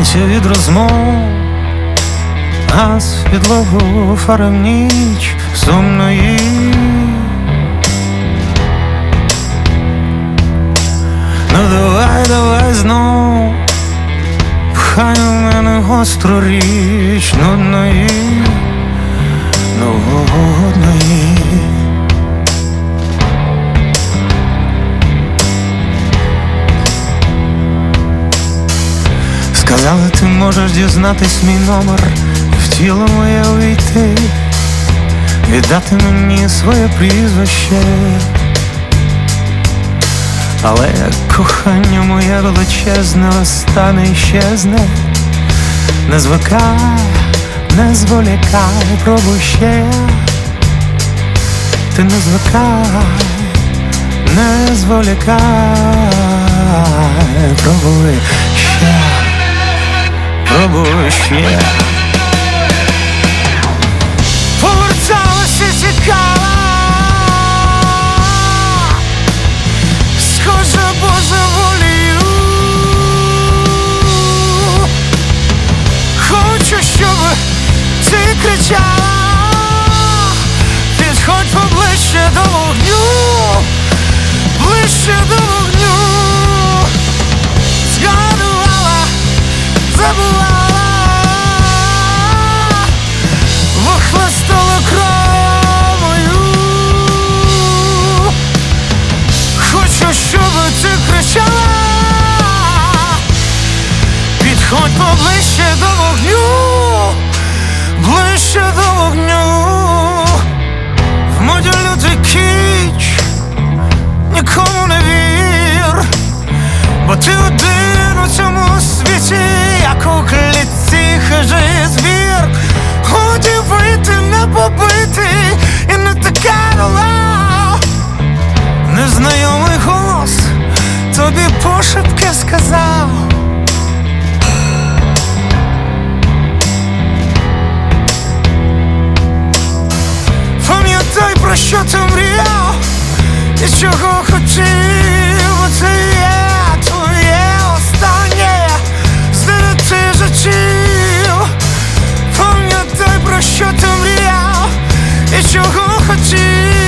сонця від розмов, газ підлогу, фара в ніч сумної. Ну давай знов, пхай у мене гостру річ нудної, нудної. Сказали, ти можеш дізнатись мій номер, в тіло моє увійти, віддати мені своє прізвище. Але як кохання моє величезне остане і щезне, не звикай, не зволікай, пробуй ще. Ти не звикай, не зволікай, пробуй ще, пробуй ще. Поверталася цікава, схожа божеволію. Хочу, щоб ти кричала, підходь поближче до вогню, ближче до вогню. Згадувала, забувала, вихлестала кров мою. Хочу, щоб ти кричала, підходь поближче до вогню, ближче до вогню. В моді лютий кіч, нікому не вір, бо ти один у цьому світі, як у клітці хижий звір. Годі вийти, не побити, і не така дола. Незнайомий голос тобі пошепки сказав: пам'ятай, про що ти мріяв і чого хотів, бо це є твоє останнє з 9 життів. Пам'ятай, про що ти мріяв і чого хотів,